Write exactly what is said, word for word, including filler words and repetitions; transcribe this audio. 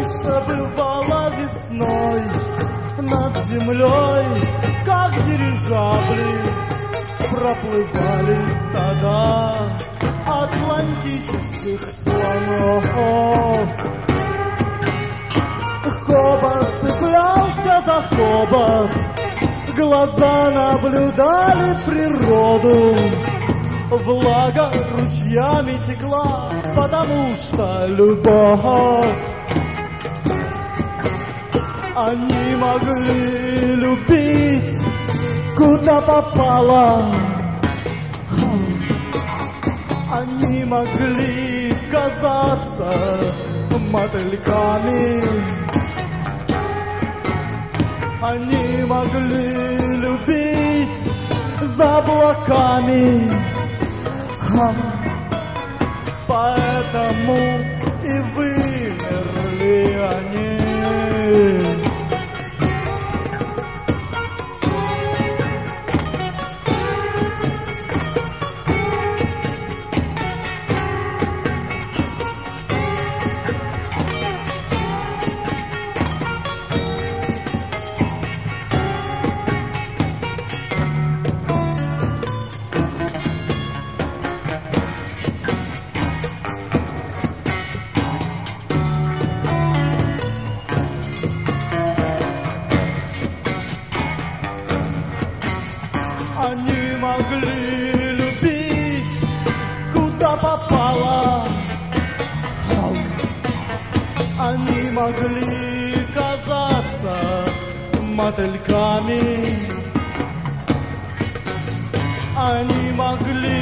раньше бывало весной над землей, как дирижабли, проплывали стада атлантических слонов. Хобот цеплялся за хобот, глаза наблюдали природу. Влага ручьями текла, потому что любовь. Они могли любить, куда попало. Они могли казаться мотыльками. Они могли любить за облаками. Поэтому и вымерли они. Они могли любить, куда попало. Они могли казаться мотыльками. Они могли